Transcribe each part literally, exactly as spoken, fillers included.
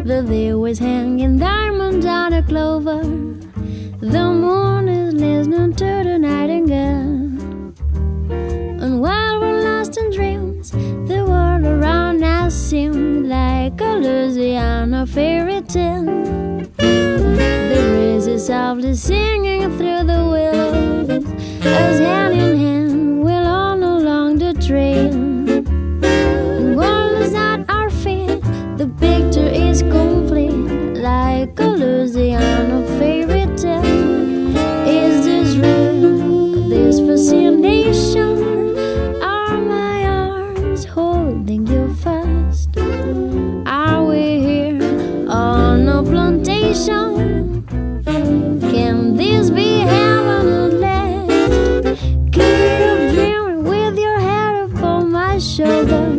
The dew is hanging diamonds on a clover. The moon is listening to the nightingale. And while we're lost in dreams, the world around us seems like a Louisiana fairy tale. The breeze is softly singing through the willows as hand in hand we'll on along the trail. The world is at our feet, the picture is complete, like a Louisiana fairy tale. Is this real? This fascination? Are my arms holding you fast? Are we here on a plantation? Can this be heaven at last? Keep dreaming with your head upon my shoulder,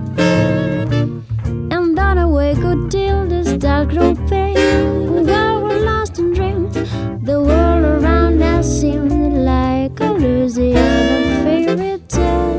and don't awake until the stars grow pale. While we're lost in dreams, the world around us seems like a Louisiana fairy tale.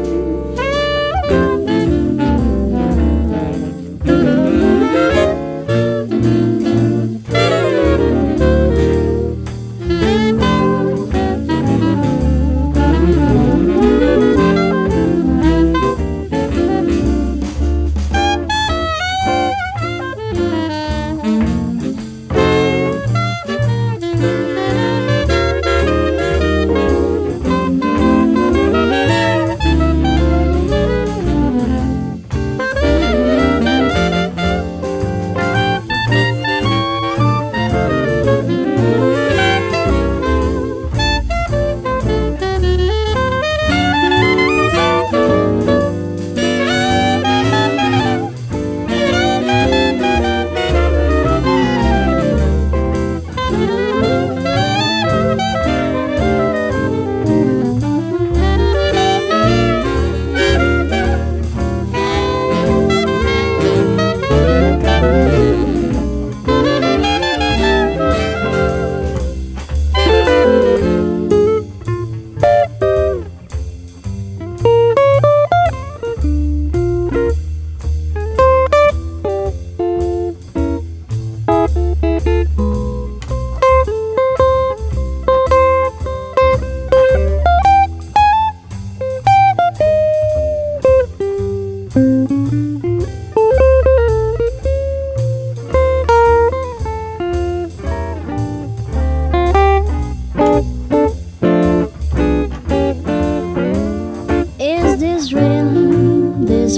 This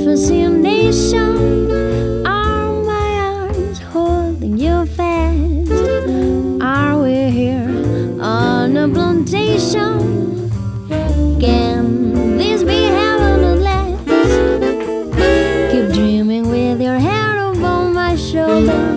fascination, are my arms holding you fast? Are we here on a plantation? Can this be heaven at last? Keep dreaming with your head upon my shoulder,